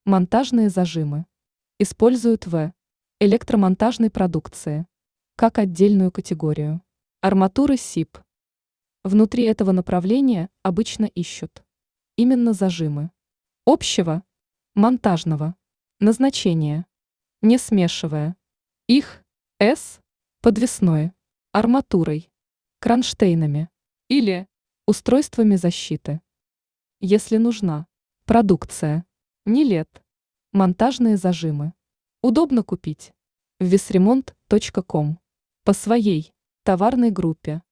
Монтажные зажимы используют в электромонтажной продукции как отдельную категорию. Арматуры СИП. Внутри этого направления обычно ищут именно зажимы общего, монтажного назначения, не смешивая их с подвесной арматурой, кронштейнами или устройствами защиты. Если нужна продукция, не лет, монтажные зажимы удобно купить в visremont.com по своей товарной группе.